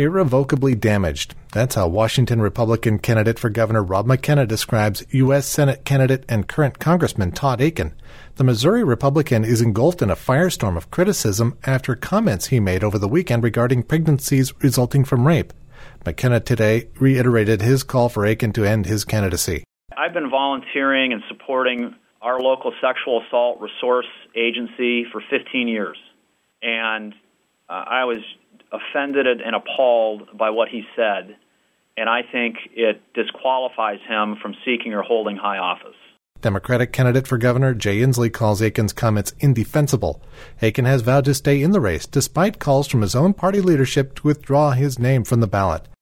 irrevocably damaged. That's how Washington Republican candidate for governor Rob McKenna describes U.S. Senate candidate and current Congressman Todd Akin. The Missouri Republican is engulfed in a firestorm of criticism after comments he made over the weekend regarding pregnancies resulting from rape. McKenna today reiterated his call for Akin to end his candidacy. I've been volunteering and supporting our local sexual assault resource agency for 15 years, and I was offended and appalled by what he said, and I think it disqualifies him from seeking or holding high office. Democratic candidate for governor Jay Inslee calls Akin's comments indefensible. Akin has vowed to stay in the race despite calls from his own party leadership to withdraw his name from the ballot.